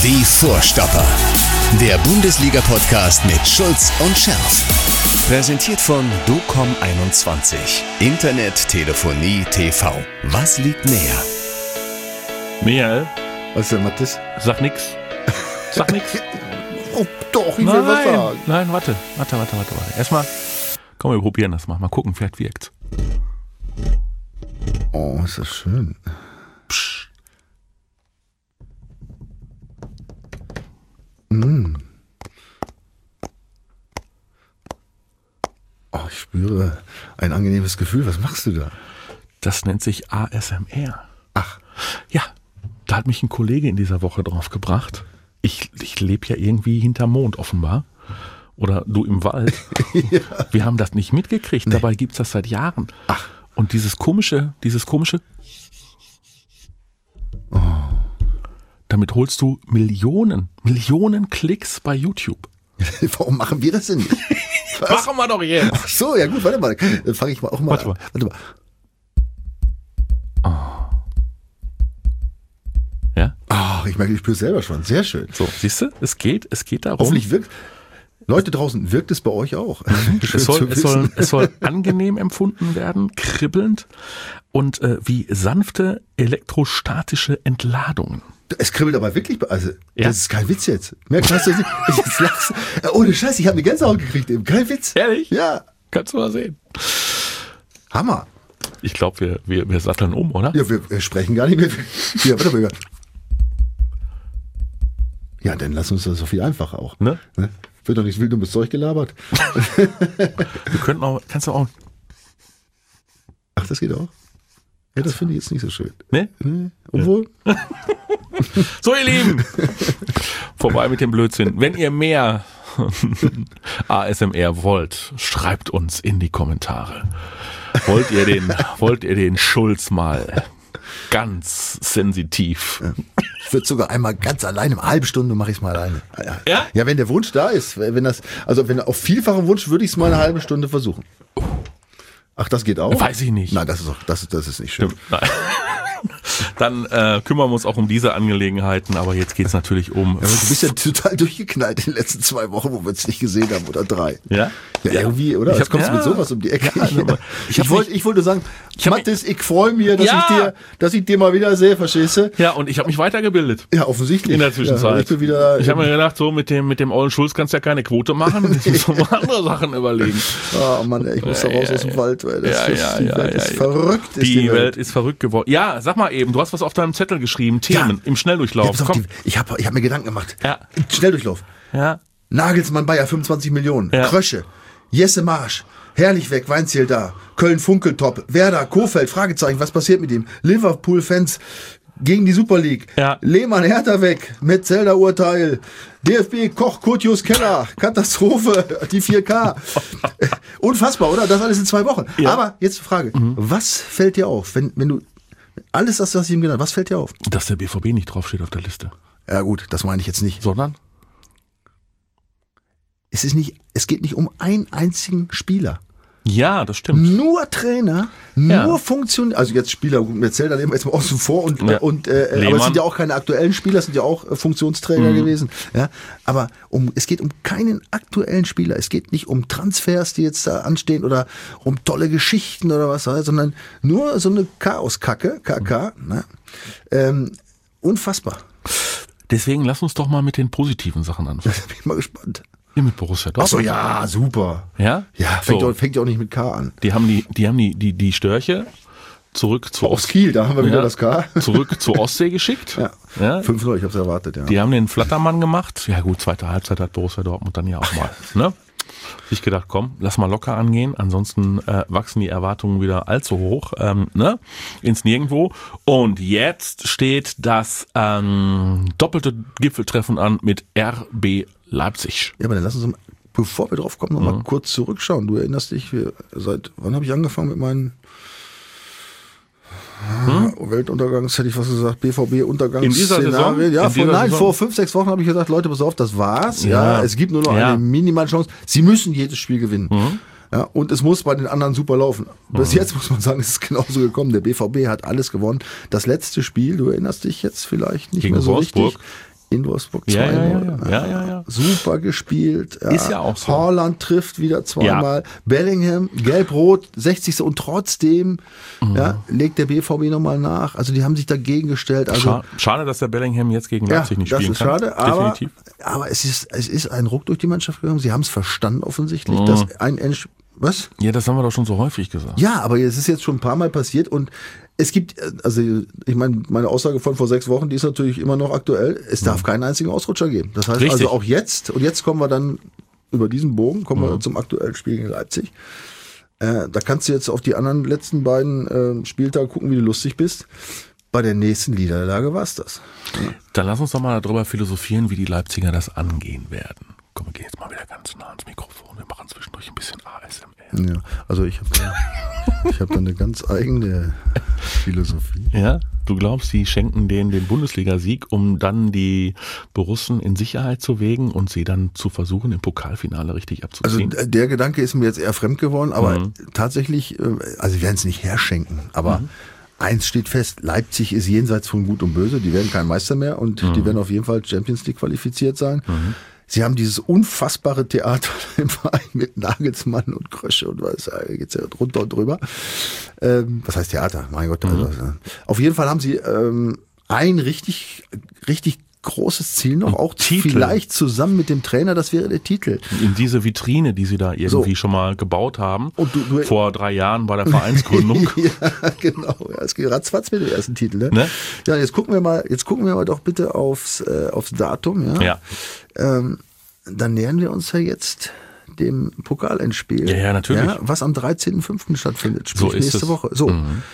Die Vorstopper. Der Bundesliga-Podcast mit Schulz und Scherf. Präsentiert von DOCOM21. Internet, Telefonie, TV. Was liegt näher? Michael, Was ist denn, Mathis? sag nix. Sag nix. Oh, doch, ich will was sagen. Nein, warte. Erstmal, komm, wir probieren das mal. Mal gucken, vielleicht wirkt's. Oh, ist das schön. Psch. Oh, ich spüre ein angenehmes Gefühl. Was machst du da? Das nennt sich ASMR. Ach, Ja, da hat mich ein Kollege in dieser Woche drauf gebracht. Ich lebe ja irgendwie hinterm Mond offenbar. Oder du im Wald. ja. Wir haben das nicht mitgekriegt. Dabei gibt's das seit Jahren. Ach. Und dieses komische. Damit holst du Millionen Klicks bei YouTube. Warum machen wir das denn nicht? Machen wir doch jetzt. Ach so, ja gut, warte mal. Dann fange ich mal auch mal Warte an. mal. Warte mal. Ja? Ach, ich merke, ich spüre es selber schon. Sehr schön. So, siehst du, es geht darum. Hoffentlich wirkt. Leute draußen, wirkt es bei euch auch? Es soll angenehm empfunden werden, kribbelnd und wie sanfte elektrostatische Entladungen. Es kribbelt aber wirklich, also Ja. das ist kein Witz jetzt. Merkst du, jetzt lachst du. Ohne Scheiß, ich habe eine Gänsehaut gekriegt eben. Kein Witz. Ehrlich? Ja, Kannst du mal sehen. Hammer. Ich glaube, wir satteln um, oder? Ja, wir sprechen gar nicht mehr. Ja, warte mal. Ja, dann lass uns das so viel einfacher auch. Ne? Wird doch nicht wild dummes Zeug gelabert. Wir könnten auch, kannst du auch, Ach, das geht auch? Ja, das finde ich jetzt nicht so schön. ne? Nee, obwohl, So, ihr Lieben, vorbei mit dem Blödsinn. Wenn ihr mehr ASMR wollt, schreibt uns in die Kommentare. Wollt ihr den Schulz mal ganz sensitiv? ich würde sogar einmal ganz alleine, eine halbe Stunde mache ich es mal alleine. Ja? Ja, wenn der Wunsch da ist, wenn auf vielfachen Wunsch würde ich es mal eine halbe Stunde versuchen. Ach, das geht auch? Weiß ich nicht. Nein, das ist nicht schön. Nein. Dann kümmern wir uns auch um diese Angelegenheiten, aber jetzt geht's natürlich um... Ja, aber du bist ja total durchgeknallt in den letzten 2 Wochen, wo wir uns nicht gesehen haben, oder 3. Ja? Ja, irgendwie, oder? Jetzt kommst du mit sowas um die Ecke. Ja, Ich wollte sagen, hab Mathis, ich freue mich, Ja. dass ich dir mal wieder sehe, verstehst du? Ja, und ich habe mich weitergebildet. Ja, offensichtlich. In der Zwischenzeit. Ja, ich bin wieder, Ich habe mir gedacht, so mit dem Ollen Schulz kannst du ja keine Quote machen. Jetzt musst du mal andere Sachen überlegen. oh Mann, ey, ich muss da raus aus dem Wald, weil die Welt ist verrückt. Die Welt ist verrückt geworden. Ja, sag mal eben, du hast was auf deinem Zettel geschrieben, Themen im Schnelldurchlauf. Ich hab mir Gedanken gemacht. Ja. Schnelldurchlauf. Ja. Nagelsmann Bayer 25 Millionen. Ja. Krösche. Jesse Marsch. Herrlich weg, Weinziel da. Köln Funkeltop. Werder, Kofeld, Fragezeichen, was passiert mit ihm? Liverpool-Fans gegen die Super League. Ja. Lehmann, Hertha weg. Metzelder-Urteil. DFB, Koch, Kurtius, Keller. Katastrophe. Die 4K. Unfassbar, oder? Das alles in 2 Wochen. Ja. Aber jetzt die Frage. Was fällt dir auf, wenn du alles das, was ich ihm genannt habe, was fällt dir auf? Dass der BVB nicht draufsteht auf der Liste. Ja gut, das meine ich jetzt nicht. Sondern? Es geht nicht um einen einzigen Spieler. Ja, das stimmt. Nur Trainer, nur Funktion, also jetzt Spieler, erzählt dann jetzt mal außen vor aber es sind ja auch keine aktuellen Spieler, es sind ja auch Funktionsträger gewesen. Ja, aber es geht um keinen aktuellen Spieler. Es geht nicht um Transfers, die jetzt da anstehen oder um tolle Geschichten oder was, sondern nur so eine Chaoskacke, KK. Ne? Unfassbar. Deswegen lass uns doch mal mit den positiven Sachen anfangen. Bin ich mal gespannt. Hier mit Borussia Dortmund. Ach so, ja, super. Ja? Ja, fängt ja auch nicht mit K an. Die haben die Störche zurück zur Aus Kiel, da haben wir wieder das K. Zurück zur Ostsee geschickt. Ja. 5-0, ich hab's erwartet, ja. Die haben den Flattermann gemacht. Ja gut, zweite Halbzeit hat Borussia Dortmund dann ja auch mal. Ne? Ich gedacht, komm, lass mal locker angehen. Ansonsten wachsen die Erwartungen wieder allzu hoch, ins Nirgendwo. Und jetzt steht das doppelte Gipfeltreffen an mit RB Leipzig. Ja, aber dann lass uns, bevor wir drauf kommen, noch mal kurz zurückschauen. Du erinnerst dich, seit wann habe ich angefangen mit meinen Weltuntergangs, hätte ich was gesagt, BVB-Untergangsszenarien. Ja, vor 5-6 Wochen habe ich gesagt, Leute, pass auf, das war's. Ja, es gibt nur noch eine minimale Chance. Sie müssen jedes Spiel gewinnen. Ja, und es muss bei den anderen super laufen. Bis jetzt muss man sagen, es ist genauso gekommen. Der BVB hat alles gewonnen. Das letzte Spiel, du erinnerst dich jetzt vielleicht nicht gegen mehr so Wolfsburg. richtig. in Wolfsburg 2-0. Ja. Super gespielt. Ja. Ist ja auch so. Haaland trifft wieder zweimal. Ja. Bellingham, gelb-rot, 60. Und trotzdem legt der BVB nochmal nach. Also die haben sich dagegen gestellt. Also, schade, dass der Bellingham jetzt gegen Leipzig nicht spielen kann. Das ist schade, aber es ist ein Ruck durch die Mannschaft gegangen. Sie haben es verstanden offensichtlich, dass ein was? Ja, das haben wir doch schon so häufig gesagt. Ja, aber es ist jetzt schon ein paar Mal passiert und es gibt, also ich meine Aussage von vor 6 Wochen, die ist natürlich immer noch aktuell. Es darf keinen einzigen Ausrutscher geben. Das heißt also auch jetzt, und jetzt kommen wir dann über diesen Bogen, wir zum aktuellen Spiel gegen Leipzig. Da kannst du jetzt auf die anderen letzten beiden Spieltage gucken, wie du lustig bist. Bei der nächsten Niederlage war es das. Ja. Dann lass uns doch mal darüber philosophieren, wie die Leipziger das angehen werden. Komm, wir gehen jetzt mal wieder ganz nah ans Mikrofon. Wir machen zwischendurch ein bisschen ASMR. Ja, also ich habe da eine ganz eigene Philosophie. Ja, du glaubst, sie schenken denen den Bundesligasieg, um dann die Borussen in Sicherheit zu wägen und sie dann zu versuchen, im Pokalfinale richtig abzuziehen? Also der Gedanke ist mir jetzt eher fremd geworden, aber tatsächlich, also wir werden es nicht herschenken, aber eins steht fest, Leipzig ist jenseits von Gut und Böse, die werden kein Meister mehr und die werden auf jeden Fall Champions League qualifiziert sein. Sie haben dieses unfassbare Theater im Verein mit Nagelsmann und Krösche und was, geht's ja drunter und drüber. Was heißt Theater? Mein Gott. Also, auf jeden Fall haben sie ein richtig großes Ziel noch, auch Titel. Vielleicht zusammen mit dem Trainer, das wäre der Titel. In diese Vitrine, die sie da irgendwie schon mal gebaut haben, und du vor 3 Jahren bei der Vereinsgründung. Ja, genau. Ja, es geht ratzfatz mit dem ersten Titel. Ne? Ja, jetzt gucken wir mal doch bitte aufs Datum. Ja. Dann nähern wir uns ja jetzt dem Pokalendspiel. Ja, natürlich. Ja, was am 13.05. stattfindet, sprich so nächste Woche. So.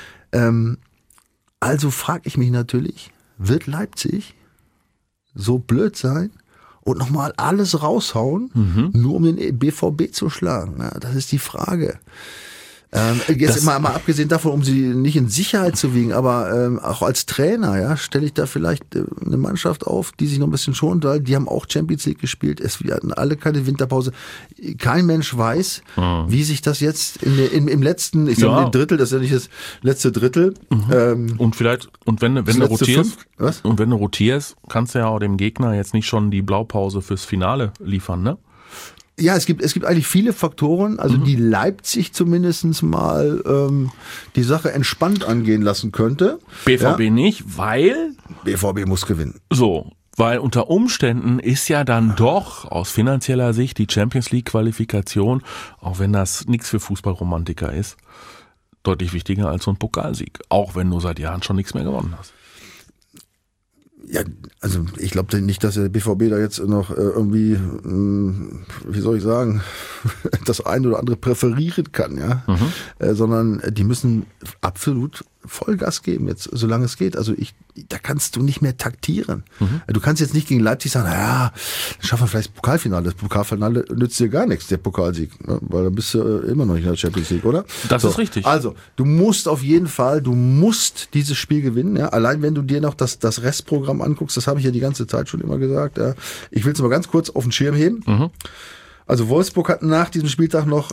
Also frage ich mich natürlich, wird Leipzig so blöd sein und nochmal alles raushauen, nur um den BVB zu schlagen? Ja, das ist die Frage. Jetzt mal abgesehen davon, um sie nicht in Sicherheit zu wiegen, aber auch als Trainer, stelle ich da vielleicht eine Mannschaft auf, die sich noch ein bisschen schont, weil die haben auch Champions League gespielt, wir hatten alle keine Winterpause. Kein Mensch weiß, wie sich das jetzt im letzten, ich sage im Drittel, das ist ja nicht das letzte Drittel. Und wenn du rotierst, kannst du ja auch dem Gegner jetzt nicht schon die Blaupause fürs Finale liefern, ne? Ja, es gibt eigentlich viele Faktoren, also die Leipzig zumindest mal die Sache entspannt angehen lassen könnte. BVB nicht, weil? BVB muss gewinnen. So, weil unter Umständen ist ja dann doch aus finanzieller Sicht die Champions League Qualifikation, auch wenn das nichts für Fußballromantiker ist, deutlich wichtiger als so ein Pokalsieg. Auch wenn du seit Jahren schon nichts mehr gewonnen hast. Ja, also ich glaube nicht, dass der BVB da jetzt noch irgendwie, wie soll ich sagen, das eine oder andere präferieren kann, sondern die müssen absolut Vollgas geben jetzt, solange es geht. Also da kannst du nicht mehr taktieren. Du kannst jetzt nicht gegen Leipzig sagen, naja, dann schaffen wir vielleicht das Pokalfinale. Das Pokalfinale nützt dir gar nichts, der Pokalsieg, weil dann bist du immer noch nicht in der Champions League, oder? Das ist richtig. Also, du musst auf jeden Fall, dieses Spiel gewinnen. Ja? Allein wenn du dir noch das Restprogramm anguckst, das habe ich ja die ganze Zeit schon immer gesagt. Ja? Ich will es mal ganz kurz auf den Schirm heben. Also Wolfsburg hat nach diesem Spieltag noch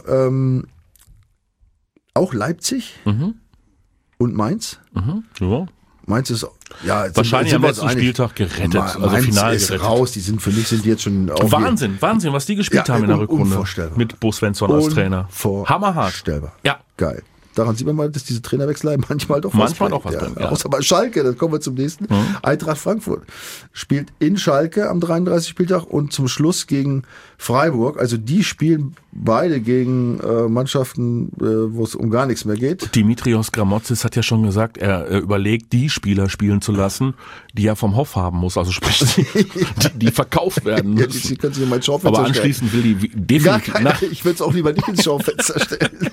auch Leipzig und Mainz. Ja. Mainz ist wahrscheinlich am letzten Spieltag gerettet. Mainz final ist gerettet. Raus. Für mich sind die jetzt schon auf Wahnsinn, was die gespielt haben in der Rückrunde. Unvorstellbar. Mit Bo Svensson als Trainer. Hammerhart. Unvorstellbar. Ja. Geil. Daran sieht man mal, dass diese Trainerwechsel manchmal doch was bringen. Ja. Außer bei Schalke, dann kommen wir zum nächsten. Eintracht Frankfurt spielt in Schalke am 33. Spieltag und zum Schluss gegen Freiburg. Also die spielen beide gegen Mannschaften, wo es um gar nichts mehr geht. Dimitrios Gramotzis hat ja schon gesagt, er überlegt, die Spieler spielen zu lassen, die er vom Hof haben muss. Also sprich, die verkauft werden müssen. Die können sich in mein Schaufenster Aber anschließend will die definitiv... Ich will es auch lieber nicht ins Schaufenster stellen.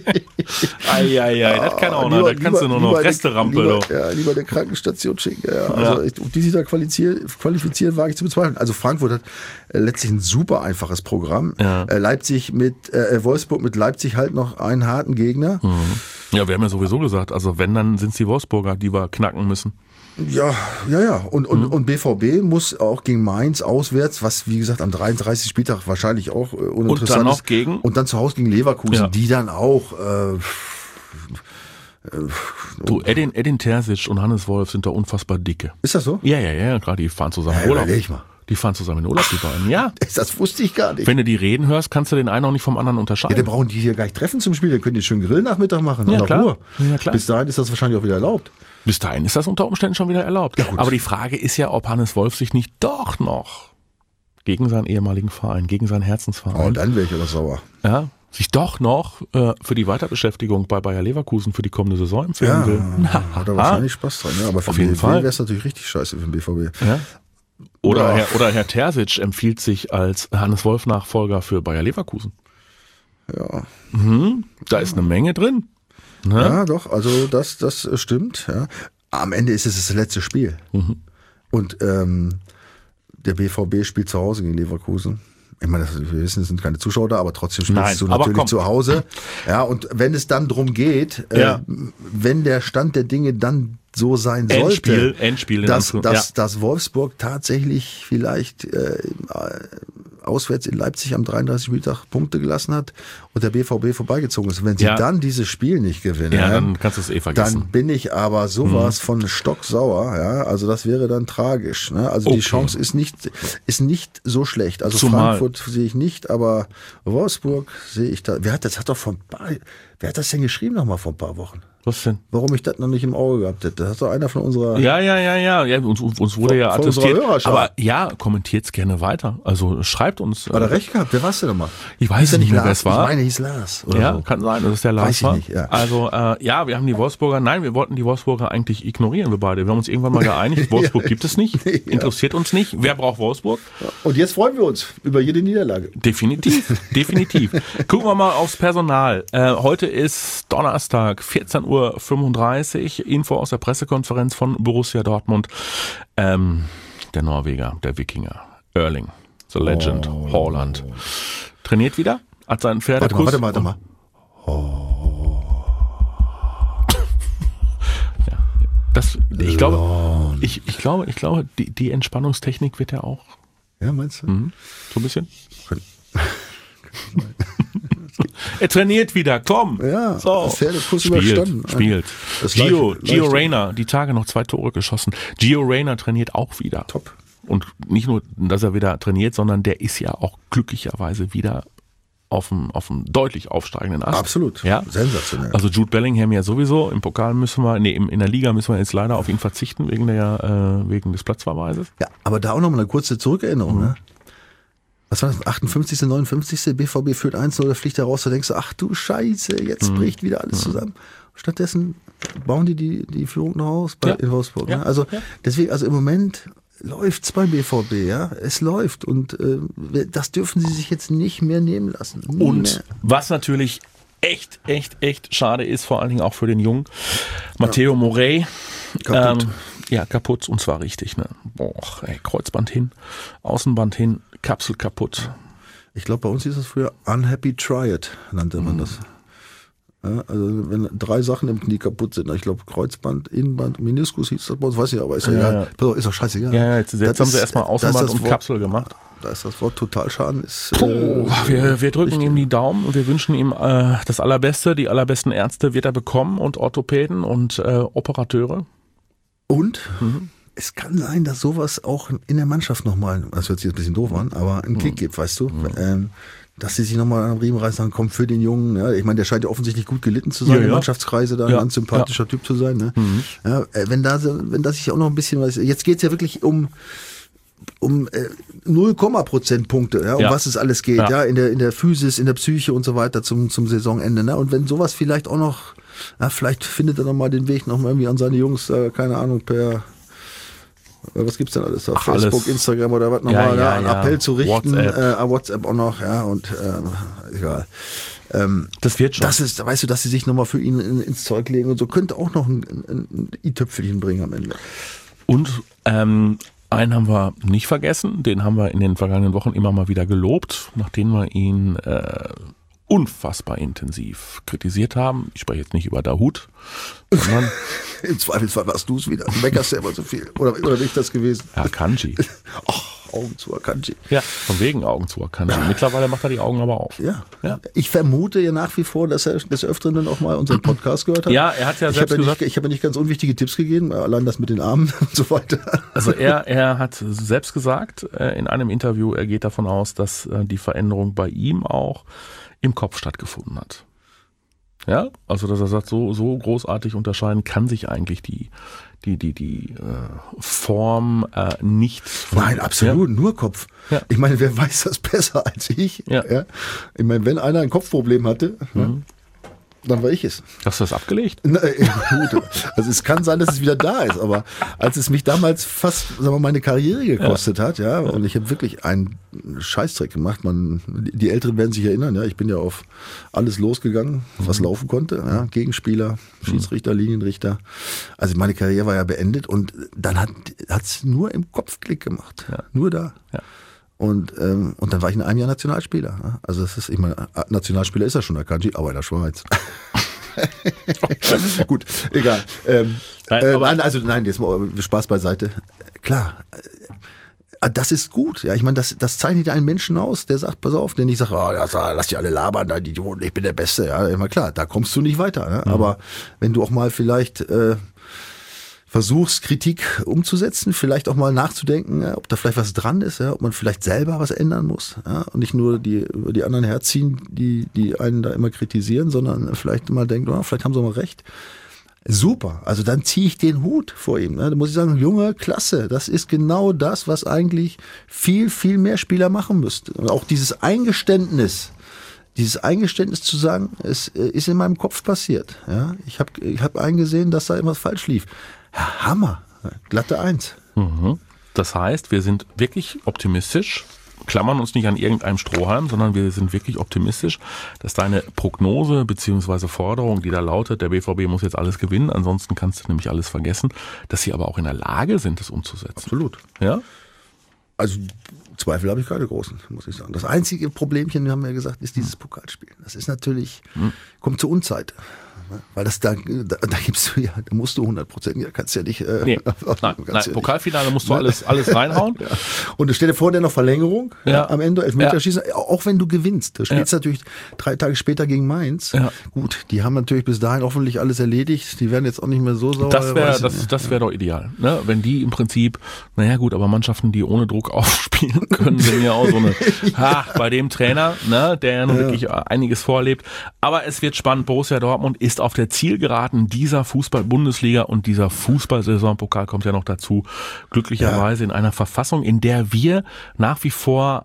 Das kann auch noch. Da kannst du nur noch Resterampe. Lieber eine Krankenstation schicken. Ja. Also, ob die sich da qualifizieren, wage ich zu bezweifeln. Also Frankfurt hat letztlich ein super einfaches Programm. Ja. Wolfsburg mit Leipzig halt noch einen harten Gegner. Ja, wir haben ja sowieso gesagt, also wenn, dann sind es die Wolfsburger, die wir knacken müssen. Ja. Und BVB muss auch gegen Mainz auswärts, was wie gesagt am 33. Spieltag wahrscheinlich auch uninteressant ist. Und dann zu Hause gegen Leverkusen, die dann auch Du, Edin Terzic und Hannes Wolf sind da unfassbar dicke. Ist das so? Ja, gerade die fahren zusammen in Urlaub. Überleg mal. Die fahren zusammen in Urlaub, die beiden. Ja. Das wusste ich gar nicht. Wenn du die reden hörst, kannst du den einen auch nicht vom anderen unterscheiden. Ja, dann brauchen die hier gar nicht treffen zum Spiel. Dann können die schön Grillnachmittag machen. Ja, an der klar. Ruhe. Ja, klar. Bis dahin ist das wahrscheinlich auch wieder erlaubt. Bis dahin ist das unter Umständen schon wieder erlaubt. Ja, gut. Aber die Frage ist ja, ob Hannes Wolf sich nicht doch noch gegen seinen ehemaligen Verein, gegen seinen Herzensverein, Dann wäre ich aber sauer. ja, sich doch noch für die Weiterbeschäftigung bei Bayer Leverkusen für die kommende Saison empfehlen will. Hat er wahrscheinlich Spaß dran. Ja, aber für Auf jeden den Fall. wäre es natürlich richtig scheiße für den BVB. Ja. Oder, Ja. Herr Terzic empfiehlt sich als Hannes Wolf-Nachfolger für Bayer Leverkusen. Ja. Da ist eine Menge drin. Ne? Ja, doch, also das stimmt. Ja. Am Ende ist es das letzte Spiel. Und der BVB spielt zu Hause gegen Leverkusen. Ich meine, wir wissen, es sind keine Zuschauer da, aber trotzdem spielst du aber natürlich komm. zu Hause. Ja, und wenn es dann drum geht, wenn der Stand der Dinge dann so sein sollte, Endspiel in dass Anführungszeichen. dass Wolfsburg tatsächlich vielleicht auswärts in Leipzig am 33. Spieltag Punkte gelassen hat und der BVB vorbeigezogen ist. Wenn sie dann dieses Spiel nicht gewinnen, Ja, dann kannst du es vergessen. dann bin ich aber sowas von stocksauer. Ja, also das wäre dann tragisch. Ne? Also die Chance ist nicht so schlecht. Also Zumal- Frankfurt sehe ich nicht, aber Wolfsburg sehe ich da. Wer hat das denn geschrieben noch mal vor ein paar Wochen? Was denn? Warum ich das noch nicht im Auge gehabt hätte? Das hat doch einer von unserer... Ja, uns wurde ja von unserer attestiert. Hörerschaft. Aber ja, kommentiert's gerne weiter. Also schreibt uns. Hat er recht gehabt? Wer war's denn nochmal? Ich weiß nicht mehr, wer Lars? es war. Ich meine, hieß Lars. Oder Ja, so. kann sein, dass es der Lars Weiß ich war. nicht, ja. Also, wir haben die Wolfsburger, wir wollten die Wolfsburger eigentlich ignorieren, wir beide. Wir haben uns irgendwann mal geeinigt, Wolfsburg gibt es nicht, interessiert uns nicht. Wer braucht Wolfsburg? Und jetzt freuen wir uns über jede Niederlage. Definitiv. Gucken wir mal aufs Personal. Heute ist Donnerstag, 14:35 Uhr. Info aus der Pressekonferenz von Borussia Dortmund. Der Norweger, der Wikinger, Erling, the Legend, Haaland. Trainiert wieder, hat seinen Pferdekuss. Warte mal. Ich glaube, die Entspannungstechnik wird er auch. Ja, meinst du? So ein bisschen. Er trainiert wieder, komm. Ja, so. Pferdekuss überstanden. Spielt. Das Gio leicht- Reyna, die Tage noch 2 Tore geschossen. Gio Reyna trainiert auch wieder. Top. Und nicht nur, dass er wieder trainiert, sondern der ist ja auch glücklicherweise wieder auf dem deutlich aufsteigenden Ast. Absolut. Ja? Sensationell. Also Jude Bellingham ja sowieso, im Pokal in der Liga müssen wir jetzt leider auf ihn verzichten, wegen des Platzverweises. Ja, aber da auch noch mal eine kurze Zurückerinnerung. Ne? Was war das? 58., 59. BVB führt 1-0, da fliegt er raus, da denkst du, ach du Scheiße, jetzt bricht wieder alles zusammen. Stattdessen bauen die Führung noch aus in Wolfsburg. Ja. Ne? Also deswegen, also im Moment läuft's beim BVB, ja. Es läuft und das dürfen sie sich jetzt nicht mehr nehmen lassen. Und was natürlich echt schade ist, vor allen Dingen auch für den Jungen, Matteo Morey. Kaputt. Kaputt und zwar richtig. Ne? Kreuzband hin, Außenband hin, Kapsel kaputt. Ich glaube, bei uns hieß das früher Unhappy Triad, nannte man das. Ja, also wenn 3 Sachen im Knie kaputt sind, ich glaube Kreuzband, Innenband, Meniskus hieß das bei uns, weiß ich, aber ist ja egal. Ist doch scheißegal. Ja, jetzt haben sie erstmal Außenband und Kapsel gemacht. Da ist das Wort Totalschaden. Wir drücken ihm die Daumen und wir wünschen ihm das Allerbeste. Die allerbesten Ärzte wird er bekommen und Orthopäden und Operateure. Und es kann sein, dass sowas auch in der Mannschaft nochmal, das hört sich jetzt ein bisschen doof an, aber einen Kick gibt, weißt du. Dass sie sich nochmal am Riemen reißen, kommt für den Jungen. Ja, ich meine, der scheint ja offensichtlich gut gelitten zu sein, im Mannschaftskreise, da ein ganz sympathischer Typ zu sein. Ne? Ja, wenn da sich auch noch ein bisschen was, jetzt geht's ja wirklich um 0, Prozentpunkte, um was es alles geht, in der Physis, in der Psyche und so weiter zum Saisonende. Ne? Und wenn sowas vielleicht auch noch, vielleicht findet er nochmal den Weg nochmal irgendwie an seine Jungs, keine Ahnung, per was gibt's denn alles da? Facebook, alles. Instagram oder was nochmal, einen Appell zu richten, WhatsApp auch noch, und egal. Das wird schon. Das ist, weißt du, dass sie sich nochmal für ihn ins Zeug legen und so, könnte auch noch ein i-Tüpfelchen bringen am Ende. Und einen haben wir nicht vergessen, den haben wir in den vergangenen Wochen immer mal wieder gelobt, nachdem wir ihn unfassbar intensiv kritisiert haben. Ich spreche jetzt nicht über Dahoud, sondern im Zweifelsfall warst du es wieder. Du meckerst ja immer so viel. Oder bin ich das gewesen? ja, Kanji. Augen zu Akanji. Ja, von wegen Augen zu Akanji. Mittlerweile macht er die Augen aber auf. Ja. Ich vermute ja nach wie vor, dass er des Öfteren dann auch mal unseren Podcast gehört hat. Ja, er hat ja selbst gesagt. Ich habe ja nicht ganz unwichtige Tipps gegeben, allein das mit den Armen und so weiter. Also er hat selbst gesagt in einem Interview, er geht davon aus, dass die Veränderung bei ihm auch im Kopf stattgefunden hat. Ja, also dass er sagt, so großartig unterscheiden kann sich eigentlich die Form nicht. Nein, absolut, nur Kopf. Ja. Ich meine, wer weiß das besser als ich? Ja. Ich meine, wenn einer ein Kopfproblem hatte, dann war ich es. Hast du das abgelegt? Na, gut. Also es kann sein, dass es wieder da ist, aber als es mich damals fast, sagen wir, meine Karriere gekostet hat, und ich habe wirklich einen Scheißdreck gemacht. Die Älteren werden sich erinnern, ich bin ja auf alles losgegangen, was laufen konnte, Gegenspieler, Schiedsrichter, Linienrichter. Also meine Karriere war ja beendet und dann hat es nur im Kopf Klick gemacht, nur da. Ja. Und dann war ich in einem Jahr Nationalspieler. Also das ist, ich meine, Nationalspieler ist ja schon Akanji, aber in der Schweiz. Gut, egal. Nein, jetzt mal Spaß beiseite. Klar, das ist gut. Ja, ich meine, das zeichnet einen Menschen aus, der sagt, pass auf, der nicht sagt, lass die alle labern, die Idioten, ich bin der Beste. Ja, immer klar, da kommst du nicht weiter. Ne? Aber wenn du auch mal vielleicht versuchst, Kritik umzusetzen, vielleicht auch mal nachzudenken, ob da vielleicht was dran ist, ob man vielleicht selber was ändern muss, und nicht nur die anderen herziehen, die einen da immer kritisieren, sondern vielleicht mal denken, vielleicht haben sie mal recht. Super, also dann ziehe ich den Hut vor ihm. Da muss ich sagen, Junge, klasse, das ist genau das, was eigentlich viel, viel mehr Spieler machen müssten. Und auch dieses Eingeständnis zu sagen, es ist in meinem Kopf passiert. Ja? Ich hab eingesehen, dass da irgendwas falsch lief. Hammer, glatte 1. Das heißt, wir sind wirklich optimistisch, klammern uns nicht an irgendeinem Strohhalm, sondern wir sind wirklich optimistisch, dass deine Prognose bzw. Forderung, die da lautet, der BVB muss jetzt alles gewinnen, ansonsten kannst du nämlich alles vergessen, dass sie aber auch in der Lage sind, das umzusetzen. Absolut. Ja? Also Zweifel habe ich keine großen, muss ich sagen. Das einzige Problemchen, wir haben ja gesagt, ist dieses Pokalspiel. Das ist natürlich, kommt zur Unzeit. Weil da gibst du da musst du 100%, kannst ja nicht. Nein, Pokalfinale musst du alles reinhauen. Ja. Und stell dir vor, der noch Verlängerung am Ende, Elfmeterschießen, auch wenn du gewinnst. Du spielst natürlich 3 Tage später gegen Mainz. Ja. Gut, die haben natürlich bis dahin hoffentlich alles erledigt. Die werden jetzt auch nicht mehr so sauer. Das wäre doch ideal. Ne? Wenn die im Prinzip, aber Mannschaften, die ohne Druck aufspielen können, sind ja auch so eine, bei dem Trainer, ne, der ja nun wirklich einiges vorlebt. Aber es wird spannend. Borussia Dortmund ist auf der Zielgeraden dieser Fußball-Bundesliga und dieser Fußball-Saison. Pokal kommt ja noch dazu. Glücklicherweise in einer Verfassung, in der wir nach wie vor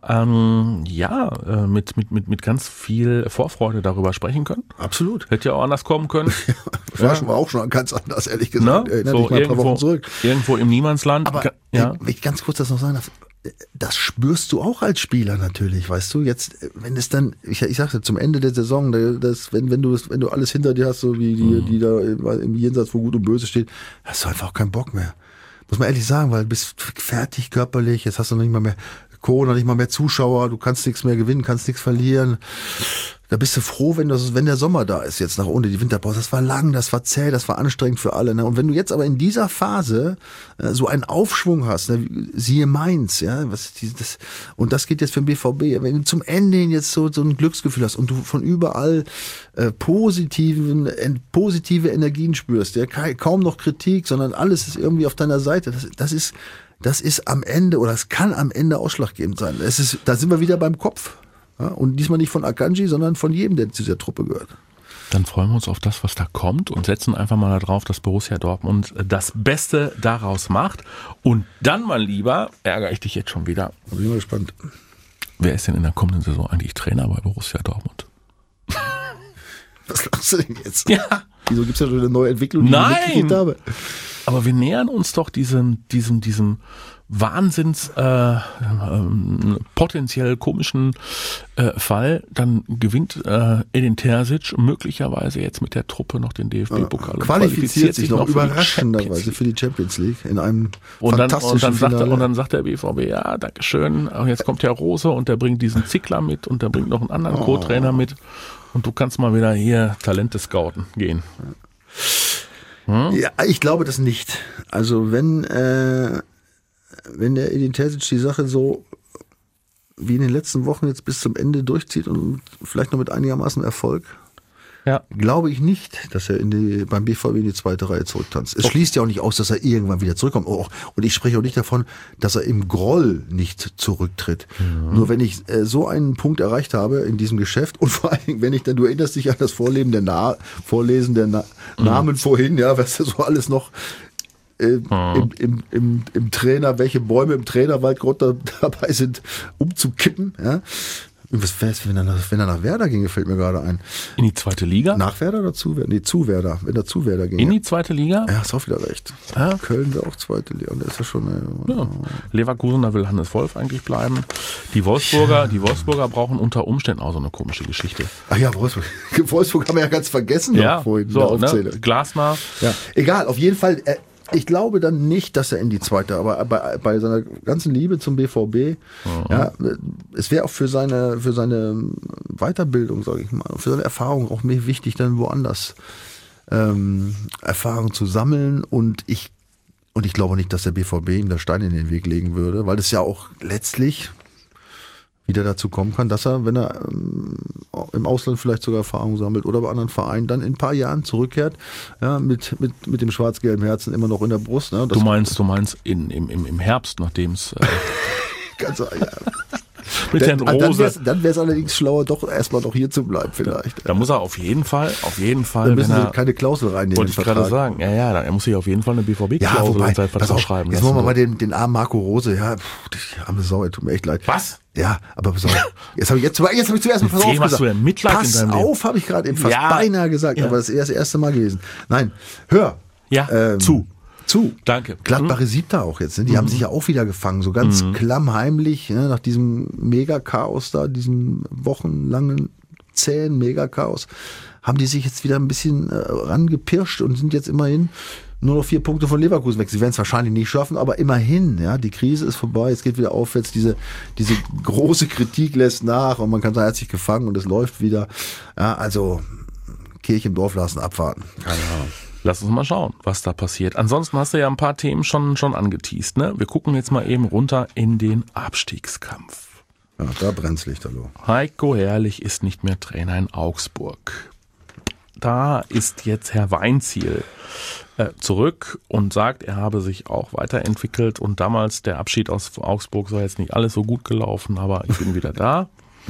mit ganz viel Vorfreude darüber sprechen können. Absolut. Hätte ja auch anders kommen können. War auch schon ganz anders, ehrlich gesagt. Erinnere dich mal ein paar Wochen zurück. Irgendwo im Niemandsland. Aber wenn ich ganz kurz das noch sagen darf, das spürst du auch als Spieler natürlich, weißt du, jetzt, wenn es dann, ich sagte, zum Ende der Saison, wenn du alles hinter dir hast, so wie die da im Jenseits, wo Gut und Böse steht, hast du einfach auch keinen Bock mehr. Muss man ehrlich sagen, weil du bist fertig körperlich, jetzt hast du noch nicht mal mehr Corona, nicht mal mehr Zuschauer, du kannst nichts mehr gewinnen, kannst nichts verlieren. Da bist du froh, wenn der Sommer da ist, jetzt nach ohne die Winterpause. Das war lang, das war zäh, das war anstrengend für alle. Ne? Und wenn du jetzt aber in dieser Phase so einen Aufschwung hast, ne, siehe Mainz, und das geht jetzt für den BVB, wenn du zum Ende hin jetzt so ein Glücksgefühl hast und du von überall positive Energien spürst, kaum noch Kritik, sondern alles ist irgendwie auf deiner Seite. Das ist am Ende, oder es kann am Ende ausschlaggebend sein. Da sind wir wieder beim Kopf. Ja, und diesmal nicht von Akanji, sondern von jedem, der zu dieser Truppe gehört. Dann freuen wir uns auf das, was da kommt und setzen einfach mal darauf, dass Borussia Dortmund das Beste daraus macht. Und dann, mein Lieber, ärgere ich dich jetzt schon wieder. Da bin ich mal gespannt. Wer ist denn in der kommenden Saison eigentlich Trainer bei Borussia Dortmund? Was glaubst du denn jetzt? Ja. Wieso gibt es ja schon eine neue Entwicklung, die ich mitgekriegt habe? Aber wir nähern uns doch diesem Wahnsinns potenziell komischen Fall. Dann gewinnt Edin Terzic möglicherweise jetzt mit der Truppe noch den DFB-Pokal. Qualifiziert sich noch überraschenderweise für die Champions League in einem fantastischen Finale. Und dann sagt der BVB, ja, dankeschön. Und jetzt kommt Herr Rose und der bringt diesen Zickler mit und der bringt noch einen anderen Co-Trainer mit. Und du kannst mal wieder hier Talente scouten gehen. Ja, ich glaube das nicht. Also wenn Edin Terzic die Sache so wie in den letzten Wochen jetzt bis zum Ende durchzieht und vielleicht noch mit einigermaßen Erfolg, glaube ich nicht, dass er beim BVB in die zweite Reihe zurücktanzt. Es schließt ja auch nicht aus, dass er irgendwann wieder zurückkommt. Und ich spreche auch nicht davon, dass er im Groll nicht zurücktritt. Nur wenn ich so einen Punkt erreicht habe in diesem Geschäft und vor allen Dingen, wenn ich dann, du erinnerst dich an das Vorlesen der Namen vorhin, ja, was da so alles noch im Trainer, welche Bäume im Trainerwald gerade dabei sind, umzukippen, ja. Was wäre es, wenn er nach Werder ginge, fällt mir gerade ein. In die zweite Liga? Nach Werder oder zu Werder? Nee, zu Werder. Wenn er zu Werder ginge. In die zweite Liga? Ja, hast auch wieder recht. Ja. Köln wäre auch zweite Liga. Und da ist ja schon Leverkusen, da will Hannes Wolf eigentlich bleiben. Die Wolfsburger brauchen unter Umständen auch so eine komische Geschichte. Ach ja, Wolfsburg haben wir ja ganz vergessen noch vorhin. So, ne? Glasner. Ja, egal, auf jeden Fall. Ich glaube dann nicht, dass er in die zweite, aber bei seiner ganzen Liebe zum BVB, ja, es wäre auch für seine Weiterbildung, sage ich mal, für seine Erfahrung auch mehr wichtig, dann woanders Erfahrung zu sammeln und ich glaube nicht, dass der BVB ihm da Steine in den Weg legen würde, weil es ja auch letztlich wieder dazu kommen kann, dass er, wenn er im Ausland vielleicht sogar Erfahrung sammelt oder bei anderen Vereinen, dann in ein paar Jahren zurückkehrt, ja, mit dem schwarz-gelben Herzen immer noch in der Brust. Ne? Du meinst im Herbst, nachdem es mit Herrn Rose. Dann wäre es allerdings schlauer, doch erstmal noch hier zu bleiben vielleicht. Da muss er auf jeden Fall. Dann müssen sie keine Klausel reinnehmen. Wollte ich gerade sagen. Ja, er muss sich auf jeden Fall eine BVB-Klausel in seinen Vertrag schreiben. Jetzt wollen wir mal den armen Marco Rose, ja, die arme Sau, tut mir echt leid. Was? Ja, aber pass auf. Jetzt habe ich zuerst mal pass auf gesagt. Du denn Mitleid pass in deinem auf, habe ich gerade eben fast beinahe gesagt, aber das ist das erste Mal gewesen. Nein, hör. Ja, zu. Danke. Gladbach ist Siebter auch jetzt. Ne? Die haben sich ja auch wieder gefangen, so ganz klammheimlich, ne? Nach diesem Megakaos da, diesem wochenlangen, zähen Megakaos, haben die sich jetzt wieder ein bisschen rangepirscht und sind jetzt immerhin nur noch 4 Punkte von Leverkusen weg. Sie werden es wahrscheinlich nicht schaffen, aber immerhin, ja, die Krise ist vorbei, es geht wieder aufwärts, diese große Kritik lässt nach und man kann sagen, er hat sich gefangen und es läuft wieder. Ja, also Kirche im Dorf lassen, abwarten. Keine Ahnung. Lass uns mal schauen, was da passiert. Ansonsten hast du ja ein paar Themen schon angeteast, ne? Wir gucken jetzt mal eben runter in den Abstiegskampf. Ja, da brennt's lichterloh. Heiko Herrlich ist nicht mehr Trainer in Augsburg. Da ist jetzt Herr Weinziel zurück und sagt, er habe sich auch weiterentwickelt und damals der Abschied aus Augsburg sei jetzt nicht alles so gut gelaufen, aber ich bin wieder da.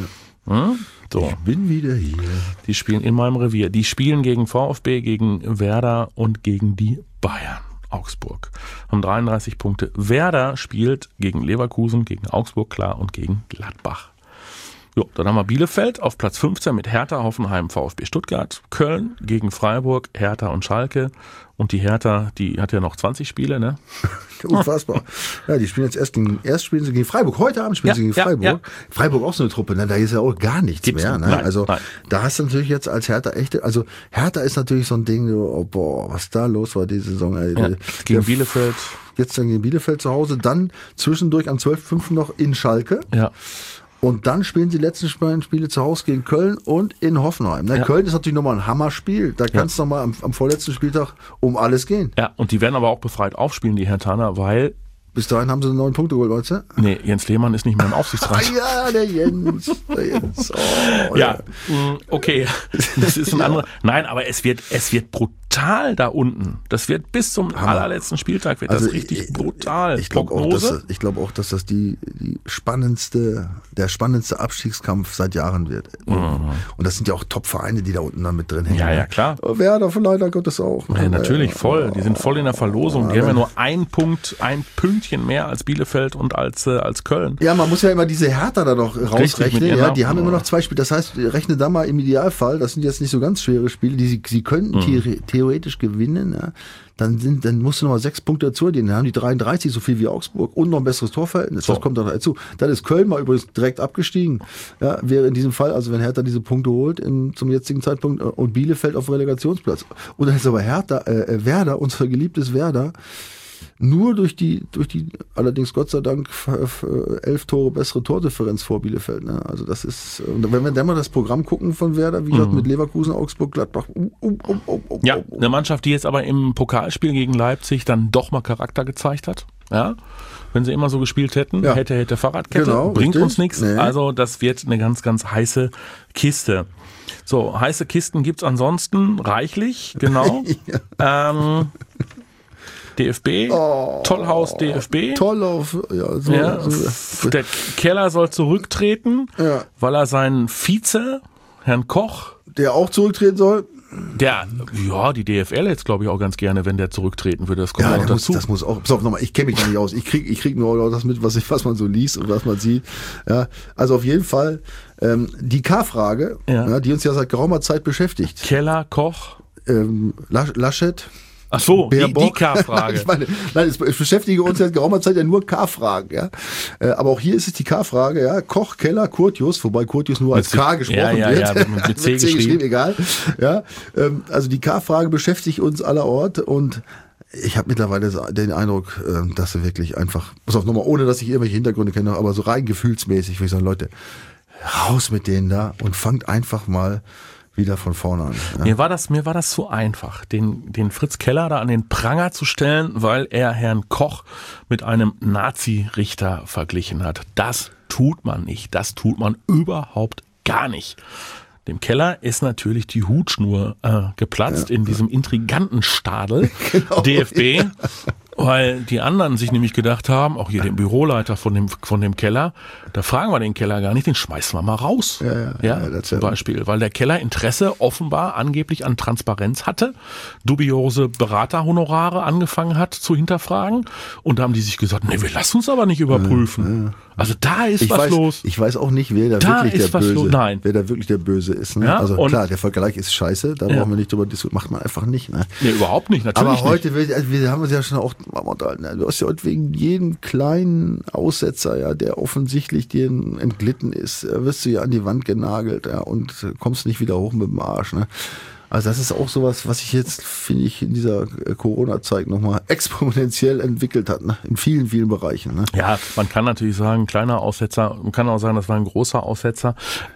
So. Ich bin wieder hier. Die spielen in meinem Revier. Die spielen gegen VfB, gegen Werder und gegen die Bayern. Augsburg haben 33 Punkte. Werder spielt gegen Leverkusen, gegen Augsburg, klar, und gegen Gladbach. Jo, dann haben wir Bielefeld auf Platz 15 mit Hertha, Hoffenheim, VfB Stuttgart, Köln gegen Freiburg, Hertha und Schalke. Und die Hertha, die hat ja noch 20 Spiele, ne? Unfassbar. Ja, die spielen erst spielen sie gegen Freiburg. Heute Abend spielen sie gegen Freiburg. Ja. Freiburg auch so eine Truppe, ne? Da ist ja auch gar nichts Gibt's mehr. Ne? Nein, also nein. Da hast du natürlich jetzt als Hertha also Hertha ist natürlich so ein Ding, oh, boah, was da los war diese Saison. Gegen Bielefeld. Jetzt dann gegen Bielefeld zu Hause, dann zwischendurch am 12.05. noch in Schalke. Ja. Und dann spielen sie die letzten Spiele zu Hause gegen Köln und in Hoffenheim. Ja. Köln ist natürlich nochmal ein Hammerspiel. Da kann es nochmal am vorletzten Spieltag um alles gehen. Ja, und die werden aber auch befreit aufspielen, die Herthaner, weil... Bis dahin haben sie 9 Punkte geholt, weißt du? Nee, Jens Lehmann ist nicht mehr im Aufsichtsrat. Ja, der Jens. Oh, ja, okay. Das ist ein anderer... Nein, aber es wird brutal da unten. Das wird bis zum allerletzten Spieltag wird das richtig brutal. Ich glaube auch, dass das der spannendste Abstiegskampf seit Jahren wird. Und das sind ja auch Top-Vereine, die da unten dann mit drin hängen. Ja, klar. Werder leider Gottes auch. Ja, natürlich, voll. Die sind voll in der Verlosung. Die haben ja nur ein Pünktchen mehr als Bielefeld und als Köln. Ja, man muss ja immer diese Hertha da noch rausrechnen. Ja, die haben immer noch 2 Spiele. Das heißt, rechne da mal im Idealfall, das sind jetzt nicht so ganz schwere Spiele, sie könnten theoretisch gewinnen, ja. Dann musst du noch mal 6 Punkte dazu addieren. Dann haben die 33, so viel wie Augsburg und noch ein besseres Torverhältnis. Das kommt dann dazu. Dann ist Köln mal übrigens direkt abgestiegen. Ja, wäre in diesem Fall, also wenn Hertha diese Punkte holt zum jetzigen Zeitpunkt und Bielefeld auf Relegationsplatz. Und dann ist aber Werder, unser geliebtes Werder, nur durch die allerdings Gott sei Dank 11 Tore bessere Tordifferenz vor Bielefeld. Ne? Also das ist, wenn wir dann mal das Programm gucken von Werder, wie gesagt, mit Leverkusen, Augsburg, Gladbach. Ja, eine Mannschaft, die jetzt aber im Pokalspiel gegen Leipzig dann doch mal Charakter gezeigt hat. Ja, wenn sie immer so gespielt hätten, hätte Fahrradkette, genau, bringt richtig. uns nichts. Nee. Also das wird eine ganz, ganz heiße Kiste. So, heiße Kisten gibt's ansonsten reichlich, genau. DFB, Tollhaus DFB. Tollhaus, so. Der Keller soll zurücktreten, weil er seinen Vize, Herrn Koch, der auch zurücktreten soll. Die DFL jetzt glaube ich auch ganz gerne, wenn der zurücktreten würde. Das kommt auch dazu. Das muss auch. Pass auf, nochmal, ich kenne mich da nicht aus. Ich krieg nur das mit, was man so liest und was man sieht. Ja, also auf jeden Fall die K-Frage, die uns ja seit geraumer Zeit beschäftigt. Keller, Koch, Laschet. Ach so, die K-Frage. Ich meine, es beschäftige uns seit geraumer Zeit ja nur K-Fragen, ja. Aber auch hier ist es die K-Frage, ja. Koch, Keller, Curtius, wobei Curtius nur als K gesprochen wird. Ja, mit C geschrieben. Egal. Ja. Also die K-Frage beschäftigt uns allerort und ich habe mittlerweile den Eindruck, dass sie wirklich einfach, pass auf, nochmal, ohne dass ich irgendwelche Hintergründe kenne, aber so rein gefühlsmäßig, würde ich sagen, Leute, raus mit denen da und fangt einfach mal wieder von vorne an. Ja. Mir war das zu einfach, den Fritz Keller da an den Pranger zu stellen, weil er Herrn Koch mit einem Nazi-Richter verglichen hat. Das tut man nicht. Das tut man überhaupt gar nicht. Dem Keller ist natürlich die Hutschnur geplatzt in diesem intriganten Stadel DFB. Weil die anderen sich nämlich gedacht haben, auch hier den Büroleiter von dem Keller, da fragen wir den Keller gar nicht, den schmeißen wir mal raus. Zum Beispiel, weil der Keller Interesse offenbar angeblich an Transparenz hatte, dubiose Beraterhonorare angefangen hat zu hinterfragen und da haben die sich gesagt, nee, wir lassen uns aber nicht überprüfen. Also da ist los. Ich weiß auch nicht, wer da wirklich der Böse ist. Ne? Ja, also klar, der Vergleich ist scheiße, da brauchen wir nicht drüber diskutieren, macht man einfach nicht. Ne? Nee, überhaupt nicht, natürlich aber heute, nicht. Wir haben uns ja schon auch unterhalten, du hast ja heute wegen jedem kleinen Aussetzer, der offensichtlich dir entglitten ist, wirst du ja an die Wand genagelt und kommst nicht wieder hoch mit dem Arsch. Ne? Also das ist auch sowas, was sich jetzt, finde ich, in dieser Corona-Zeit nochmal exponentiell entwickelt hat, ne? In vielen, vielen Bereichen. Ne? Ja, man kann natürlich sagen, kleiner Aussetzer, man kann auch sagen, das war ein großer Aussetzer.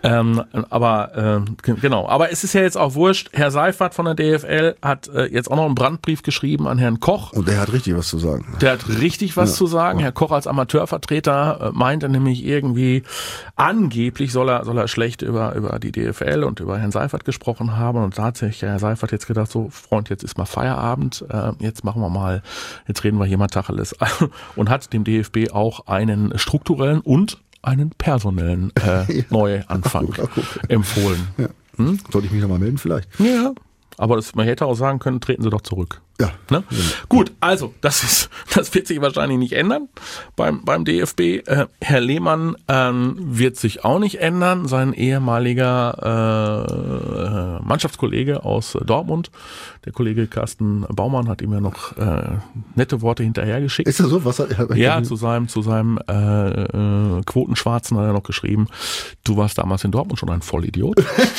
Aber es ist ja jetzt auch wurscht. Herr Seifert von der DFL hat jetzt auch noch einen Brandbrief geschrieben an Herrn Koch. Und der hat richtig was zu sagen. Der hat richtig was zu sagen. Herr Koch als Amateurvertreter meinte nämlich irgendwie, angeblich soll er schlecht über die DFL und über Herrn Seifert gesprochen haben und da hat Herr Seifert jetzt gedacht, so Freund, jetzt ist mal Feierabend, jetzt reden wir hier mal Tacheles und hat dem DFB auch einen strukturellen und einen personellen Neuanfang empfohlen. Ja. Sollte ich mich nochmal melden vielleicht? Ja, aber man hätte auch sagen können, treten Sie doch zurück. Ja. Ne? Gut, also das wird sich wahrscheinlich nicht ändern beim DFB. Herr Lehmann wird sich auch nicht ändern. Sein ehemaliger Mannschaftskollege aus Dortmund, der Kollege Carsten Baumann, hat ihm ja noch nette Worte hinterhergeschickt. Ist das so? Zu seinem Quotenschwarzen hat er noch geschrieben, du warst damals in Dortmund schon ein Vollidiot.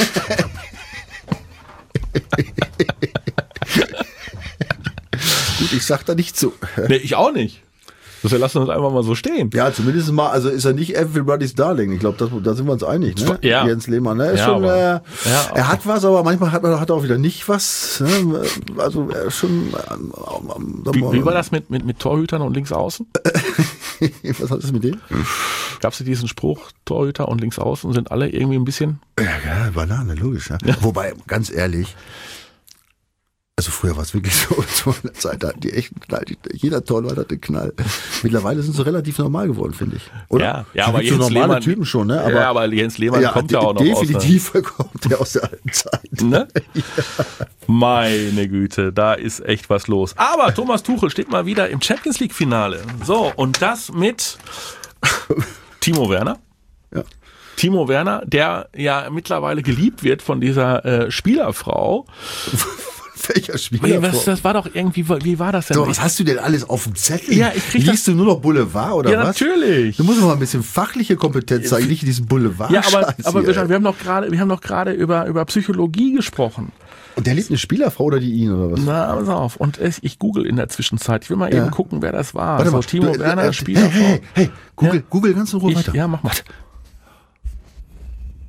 Gut, ich sag da nicht zu. Nee, ich auch nicht. Wir lassen uns einfach mal so stehen. Ja, zumindest mal, also ist er nicht everybody's darling. Ich glaube, da sind wir uns einig, ne? Ja. Jens Lehmann, ne? Ist schon, er hat was, aber manchmal hat er auch wieder nicht was. Ne? Also er ist schon. Wie war das mit Torhütern und Linksaußen? Was hat das mit dem? Gab es diesen Spruch, Torhüter und Linksaußen sind alle irgendwie ein bisschen? Ja, Banane, logisch. Ja. Wobei, ganz ehrlich, also früher war es wirklich so, zu einer Zeit hatten die echt einen Knall. Jeder Torwart hatte einen Knall. Mittlerweile sind sie relativ normal geworden, finde ich. Oder? Ja, aber Jens normale Lehmann, Typen schon, ne? Aber Jens Lehmann kommt ja auch noch definitiv kommt der aus der alten Zeit. Ne? Ja. Meine Güte, da ist echt was los. Aber Thomas Tuchel steht mal wieder im Champions-League-Finale. So, und das mit Timo Werner. Ja. Timo Werner, der ja mittlerweile geliebt wird von dieser Spielerfrau. Welcher Spieler? Das war doch irgendwie, wie war das denn? So, was hast du denn alles auf dem Zettel? Ja, Liest du nur noch Boulevard oder was? Ja, natürlich. Du musst mal ein bisschen fachliche Kompetenz zeigen, nicht diesen Boulevard. Ja, aber wir haben doch gerade über Psychologie gesprochen. Und der liebt eine Spielerfrau oder die ihn oder was? Na, pass auf. Und ich google in der Zwischenzeit. Ich will mal eben gucken, wer das war. Warte mal, Timo Werner, Spielerfrau. Hey, Google ganz in Ruhe weiter. Ja, mach mal.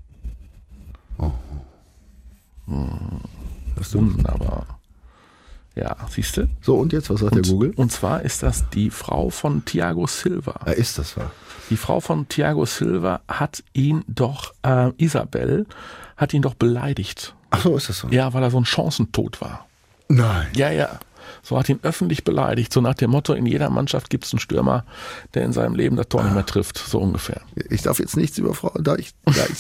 Oh. Wunderbar. Ja, siehst du? So, und jetzt, was sagt der Google? Und zwar ist das die Frau von Thiago Silva. Ja, ist das wahr? Die Frau von Thiago Silva hat ihn doch, Isabel, hat ihn doch beleidigt. Ach so, ist das so? Ja, weil er so ein Chancentod war. Nein. Ja. So hat ihn öffentlich beleidigt. So nach dem Motto, in jeder Mannschaft gibt es einen Stürmer, der in seinem Leben das Tor nicht mehr trifft. So ungefähr. Ich darf jetzt nichts über Frauen. Ich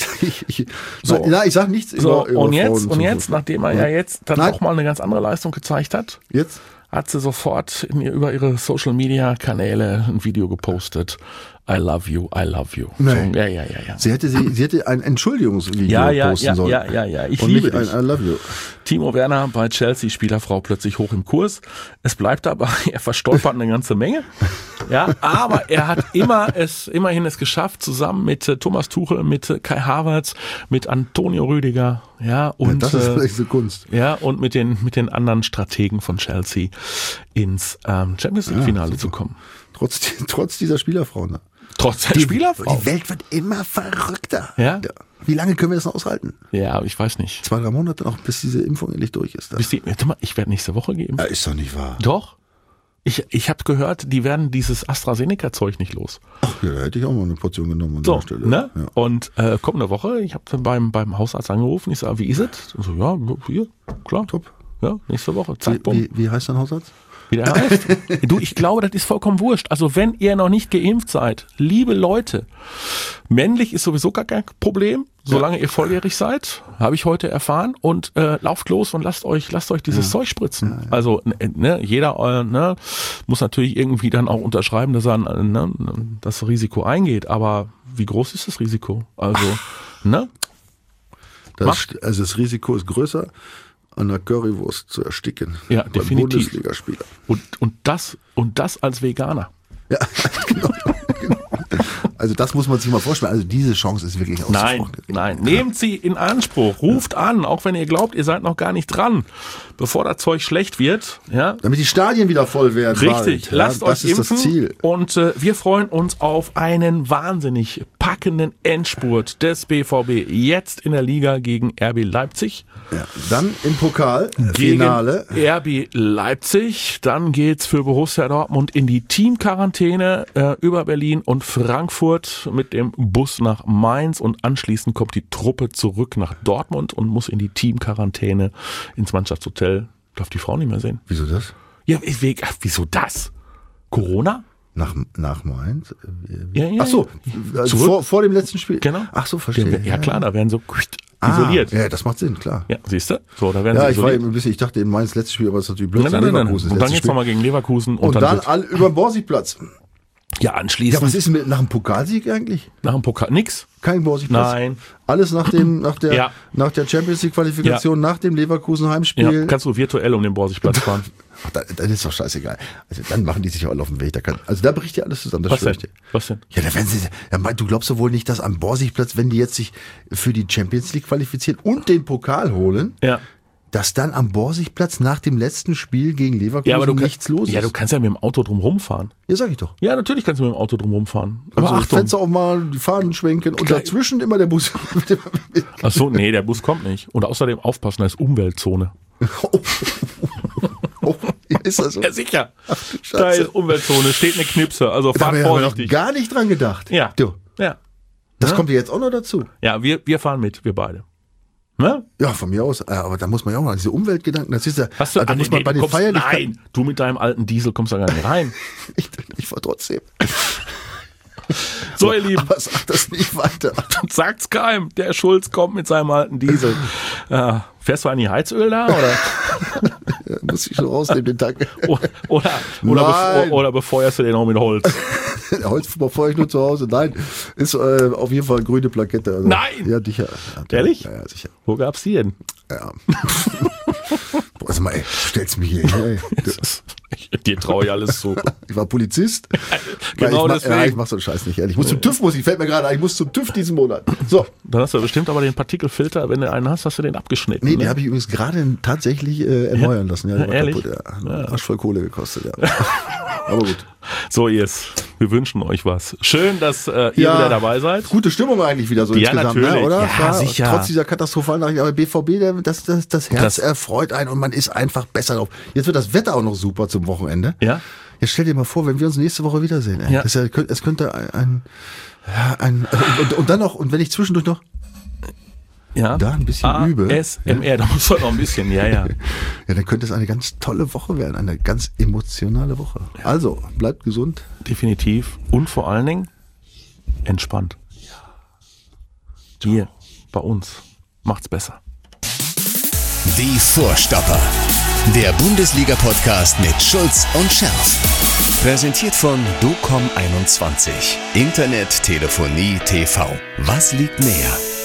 sage nichts über Frauen. Und jetzt, nachdem er ja jetzt dann nochmal eine ganz andere Leistung gezeigt hat, jetzt hat sie sofort über ihre Social-Media-Kanäle ein Video gepostet. I love you, I love you. Nein. So, ja. Sie hätte ein Entschuldigungsvideo posten sollen. Ja. Ich und liebe nicht dich. ein I love you. Timo Werner bei Chelsea, Spielerfrau plötzlich hoch im Kurs. Es bleibt dabei, er verstolpert eine ganze Menge. Ja, aber er hat immerhin es geschafft, zusammen mit Thomas Tuchel, mit Kai Havertz, mit Antonio Rüdiger, und das ist vielleicht so Kunst. Ja, und mit den anderen Strategen von Chelsea ins Champions League Finale zu kommen. Trotz dieser Spielerfrau, ne? Trotz der Spielerfrau. Die Welt wird immer verrückter. Ja? Wie lange können wir das noch aushalten? Ja, ich weiß nicht. 2-3 Monate noch, bis diese Impfung endlich durch ist. Ich werde nächste Woche geimpft. Ja, ist doch nicht wahr. Doch. Ich habe gehört, die werden dieses AstraZeneca-Zeug nicht los. Ach ja, da hätte ich auch mal eine Portion genommen an so, der Stelle. Ne? Ja. Und kommende Woche, ich habe beim Hausarzt angerufen, ich sage, wie ist es? Und so, ja, hier, klar. Top. Ja, nächste Woche, zack, wie heißt dein Hausarzt? Wie der heißt? Du, ich glaube, das ist vollkommen wurscht. Also wenn ihr noch nicht geimpft seid, liebe Leute, männlich ist sowieso gar kein Problem, solange ihr volljährig seid, habe ich heute erfahren, und lauft los und lasst euch dieses Zeug spritzen. Ja. Also jeder muss natürlich irgendwie dann auch unterschreiben, dass er das Risiko eingeht, aber wie groß ist das Risiko? Also, das Risiko ist größer, an der Currywurst zu ersticken. Ja, definitiv. Bundesligaspieler. Und das als Veganer. Ja, genau. Also das muss man sich mal vorstellen. Also diese Chance ist wirklich ausgesprochen. Nein. Nehmt sie in Anspruch. Ruft an, auch wenn ihr glaubt, ihr seid noch gar nicht dran. Bevor das Zeug schlecht wird. Ja. Damit die Stadien wieder voll werden. Richtig. Bald. Lasst euch impfen. Das ist das Ziel. Und wir freuen uns auf einen wahnsinnig packenden Endspurt des BVB. Jetzt in der Liga gegen RB Leipzig. Ja. Dann im Pokal. Gegen Finale. RB Leipzig. Dann geht's für Borussia Dortmund in die Teamquarantäne über Berlin und Frankfurt mit dem Bus nach Mainz, und anschließend kommt die Truppe zurück nach Dortmund und muss in die Teamquarantäne ins Mannschaftshotel. Darf die Frau nicht mehr sehen. Wieso das? Ja, wieso das? Corona? Nach Mainz? Ja. Ach so, also vor dem letzten Spiel. Genau. Ach so, verstehe. Ja klar, da werden so isoliert. Ja, das macht Sinn, klar. Ja, siehst du? So, da werden sie isoliert. Ich dachte in Mainz letztes Spiel, aber es ist natürlich blöd. Nein. Und dann geht's nochmal gegen Leverkusen. Und dann alle über den Borsigplatz. Ja, anschließend. Ja, was ist nach dem Pokalsieg eigentlich? Nach dem Pokal? Nix. Kein Borsigplatz? Nein. Alles nach der Champions League Qualifikation, nach dem Leverkusen Heimspiel? Ja, kannst du virtuell um den Borsigplatz fahren. Dann ist doch scheißegal. Also dann machen die sich auch auf den Weg. Da bricht ja alles zusammen. Das Was denn? Ja, du glaubst doch wohl nicht, dass am Borsigplatz, wenn die jetzt sich für die Champions League qualifizieren und den Pokal holen, dass dann am Borsigplatz nach dem letzten Spiel gegen Leverkusen nichts los ist. Ja, du kannst ja mit dem Auto drum rumfahren. Ja, sag ich doch. Ja, natürlich kannst du mit dem Auto drum rumfahren. Aber also das Fenster auch mal, die Fahnen schwenken und dazwischen immer der Bus. Ach so, nee, der Bus kommt nicht. Und außerdem aufpassen, da ist Umweltzone. Ist das so? Ja, sicher. Ach, da ist Umweltzone, steht eine Knipse, also fahrt vorsichtig. Da haben wir noch gar nicht dran gedacht. Ja. Du. Ja. Das kommt ja jetzt auch noch dazu. Ja, wir fahren mit, wir beide. Ne? Ja, von mir aus. Aber da muss man ja auch mal diese Umweltgedanken, das ist ja, da muss man bei den Feierlichkeiten. Nein, du mit deinem alten Diesel kommst da gar nicht rein. ich fahr trotzdem. So, ihr Lieben. Aber sag das nicht weiter. Sagt's keinem. Der Schulz kommt mit seinem alten Diesel. Fährst du eigentlich Heizöl da? Oder? Ja, muss ich schon rausnehmen, den Tank. Oder befeuerst du den auch mit Holz? Holz befeuere ich nur zu Hause. Nein, ist auf jeden Fall grüne Plakette. Also, nein! Ja, sicher. Ehrlich? Ja, sicher. Wo gab's die denn? Ja. Boah, sag mal, ey, stellst mich hier. Dir traue ich alles zu. Ich war Polizist. Genau, deswegen. Ich mach so einen Scheiß nicht, ehrlich. Ich muss zum TÜV, fällt mir gerade ein, ich muss zum TÜV diesen Monat. So. Dann hast du bestimmt aber den Partikelfilter, wenn du einen hast du den abgeschnitten. Nee, den habe ich übrigens gerade tatsächlich erneuern lassen. Ja, ehrlich? Kaputt, ja. Arsch voll Kohle gekostet, ja. Aber gut. So, wir wünschen euch was. Schön, dass ihr wieder dabei seid. Gute Stimmung eigentlich wieder so insgesamt, natürlich. Oder? Ja, sicher. Trotz dieser katastrophalen Nachricht. Aber BVB, das Herz erfreut einen und man ist einfach besser drauf. Jetzt wird das Wetter auch noch super zum Wochenende. Ja. Jetzt stell dir mal vor, wenn wir uns nächste Woche wiedersehen. Ey. Ja. Es könnte und dann noch, und wenn ich zwischendurch noch da ein bisschen übe. ASMR, da muss man noch ein bisschen, ja. Ja, dann könnte es eine ganz tolle Woche werden, eine ganz emotionale Woche. Ja. Also, bleibt gesund. Definitiv. Und vor allen Dingen entspannt. Ja. Hier, bei uns. Macht's besser. Die Vorstopper. Der Bundesliga-Podcast mit Schulz und Scherf. Präsentiert von DOCOM21. Internet, Telefonie, TV. Was liegt näher?